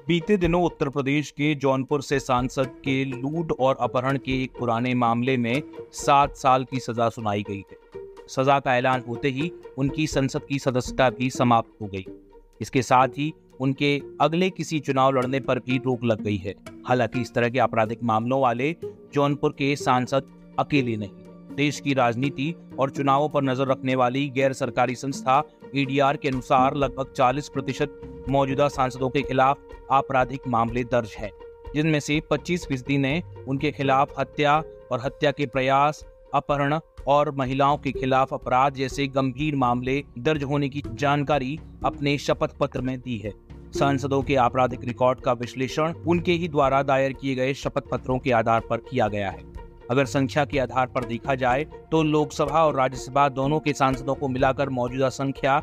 बीते दिनों उत्तर प्रदेश के जौनपुर से सांसद के लूट और अपहरण के एक पुराने मामले में 7 साल की सजा सुनाई गई है। सजा का ऐलान होते ही उनकी संसद की सदस्यता भी समाप्त हो गई। इसके साथ ही उनके अगले किसी चुनाव लड़ने पर भी रोक लग गई है। हालांकि इस तरह के आपराधिक मामलों वाले जौनपुर के सांसद अकेले नहीं। देश की राजनीति और चुनावों पर नजर रखने वाली गैर सरकारी संस्था ADR के अनुसार लगभग 40% मौजूदा सांसदों के खिलाफ आपराधिक मामले दर्ज हैं, जिनमें से 25% ने उनके खिलाफ हत्या और हत्या के प्रयास, अपहरण और महिलाओं के खिलाफ अपराध जैसे गंभीर मामले दर्ज होने की जानकारी अपने शपथ पत्र में दी है। सांसदों के आपराधिक रिकॉर्ड का विश्लेषण उनके ही द्वारा दायर किए गए शपथ पत्रों के आधार पर किया गया है। अगर संख्या के आधार पर देखा जाए तो लोकसभा और राज्यसभा दोनों के सांसदों को मिलाकर मौजूदा संख्या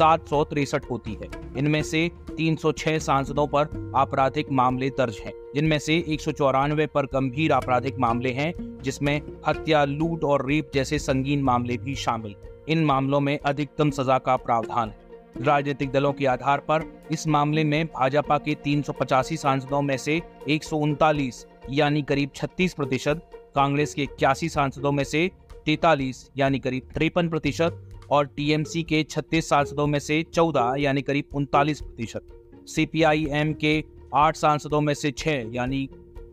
763 होती है। इनमें से 306 सांसदों पर आपराधिक मामले दर्ज हैं, जिनमें से 194 पर गंभीर आपराधिक मामले हैं, जिसमें हत्या, लूट और रेप जैसे संगीन मामले भी शामिल। इन मामलों में अधिकतम सजा का प्रावधान है। राजनीतिक दलों के आधार पर इस मामले में भाजपा के 385 सांसदों में से 139 यानी करीब 36%, कांग्रेस के 81 सांसदों में से 43 यानी करीब 53% और TMC के 36 सांसदों में से 14 यानी करीब 39%, CPIM के 8 सांसदों में से 6 यानी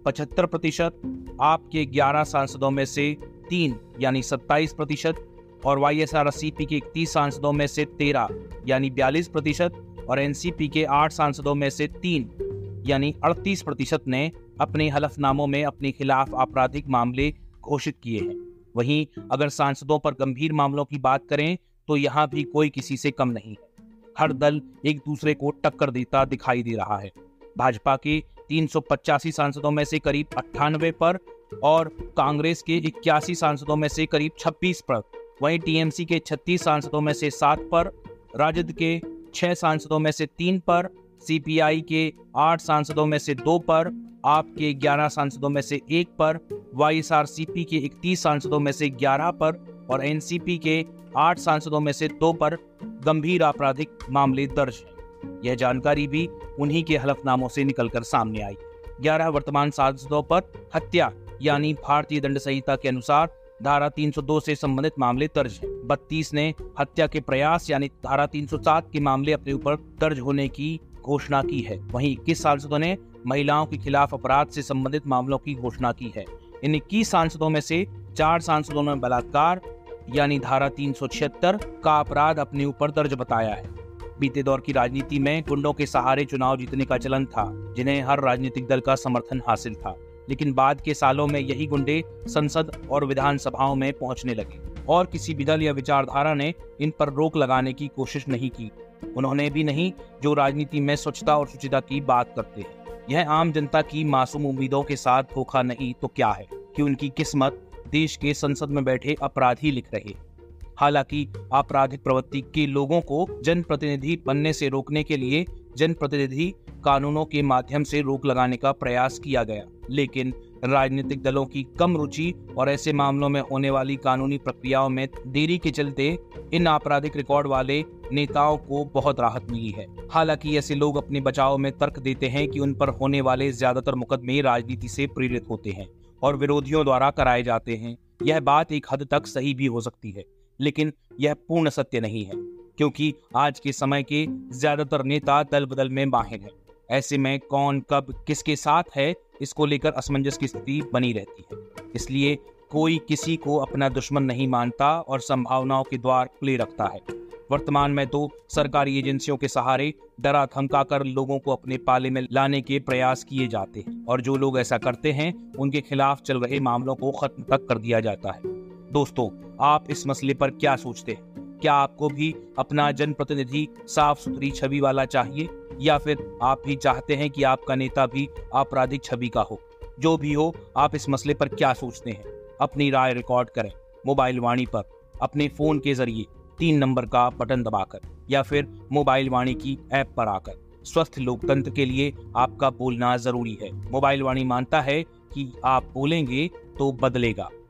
75%, आप के 11 सांसदों में से 3 यानी 27% और YSRCP के 31 सांसदों में से 13 यानी 42% और NCP के 8 सांसदों में से 3 यानी 38% ने अपने हलफनामों में अपने खिलाफ आपराधिक मामले घोषित किए हैं। वहीं अगर सांसदों पर गंभीर मामलों की बात करें तो यहाँ भी कोई किसी से कम नहीं है। हर दल एक दूसरे को टक्कर देता दिखाई दे रहा है। भाजपा के 385 सांसदों में से करीब 98 पर और कांग्रेस के 81 सांसदों में से करीब 26 पर, वहीं TMC के 36 सांसदों में से 7 पर, राजद के 6 सांसदों में से 3 पर, CPI के 8 सांसदों में से 2 पर, आप के 11 सांसदों में से 1 पर, YSRCP के 31 सांसदों में से 11 पर और NCP के 8 सांसदों में से 2 पर गंभीर आपराधिक मामले दर्ज हैं। यह जानकारी भी उन्हीं के हलफनामों से निकलकर सामने आई। 11 वर्तमान सांसदों पर हत्या यानी भारतीय दंड संहिता के अनुसार धारा 302 से संबंधित मामले दर्ज हैं। 32 ने हत्या के प्रयास यानी धारा 307 के मामले अपने ऊपर दर्ज होने की घोषणा की है। वहीं 21 सांसदों ने महिलाओं के खिलाफ अपराध से संबंधित मामलों की घोषणा की है। इन 21 सांसदों में से 4 सांसदों ने बलात्कार यानी धारा 376 का अपराध अपने ऊपर दर्ज बताया है। बीते दौर की राजनीति में गुंडों के सहारे चुनाव जीतने का चलन था, जिन्हें हर राजनीतिक दल का समर्थन हासिल था। लेकिन बाद के सालों में यही गुंडे संसद और विधानसभाओं में पहुंचने लगे और किसी भी दल या विचारधारा ने इन पर रोक लगाने की कोशिश नहीं की। उन्होंने भी नहीं जो राजनीति में स्वच्छता और शुचिता की बात करते हैं। यह आम जनता की मासूम उम्मीदों के साथ धोखा नहीं तो क्या है कि उनकी किस्मत देश के संसद में बैठे अपराधी लिख रहे। हालांकि आपराधिक प्रवृत्ति के लोगों को जनप्रतिनिधि बनने से रोकने के लिए जनप्रतिनिधि कानूनों के माध्यम से रोक लगाने का प्रयास किया गया, लेकिन राजनीतिक दलों की कम रुचि और ऐसे मामलों में होने वाली कानूनी प्रक्रियाओं में देरी के चलते इन आपराधिक रिकॉर्ड वाले नेताओं को बहुत राहत मिली है। हालांकि ऐसे लोग अपने बचाव में तर्क देते हैं कि उन पर होने वाले ज्यादातर मुकदमे राजनीति से प्रेरित होते हैं और विरोधियों द्वारा कराए जाते हैं। यह बात एक हद तक सही भी हो सकती है, लेकिन यह पूर्ण सत्य नहीं है, क्योंकि आज के समय के ज्यादातर नेता दल बदल में माहिर हैं। ऐसे में कौन कब किसके साथ है, इसको लेकर असमंजस की स्थिति बनी रहती है। इसलिए कोई किसी को अपना दुश्मन नहीं मानता और संभावनाओं के द्वार खुले रखता है। वर्तमान में तो सरकारी एजेंसियों के सहारे डरा धमका कर लोगों को अपने पाले में लाने के प्रयास किए जाते हैं और जो लोग ऐसा करते हैं उनके खिलाफ चल रहे मामलों को खत्म तक कर दिया जाता है। दोस्तों, आप इस मसले पर क्या सोचते हैं? क्या आपको भी अपना जनप्रतिनिधि साफ सुथरी छवि वाला चाहिए या फिर आप भी चाहते हैं कि आपका नेता भी आपराधिक छवि का हो? जो भी हो, आप इस मसले पर क्या सोचते हैं? अपनी राय रिकॉर्ड करें मोबाइल वाणी पर, अपने फोन के जरिए 3 नंबर का बटन दबाकर या फिर मोबाइल वाणी की ऐप पर आकर। स्वस्थ लोकतंत्र के लिए आपका बोलना जरूरी है। मोबाइल वाणी मानता है कि आप बोलेंगे तो बदलेगा।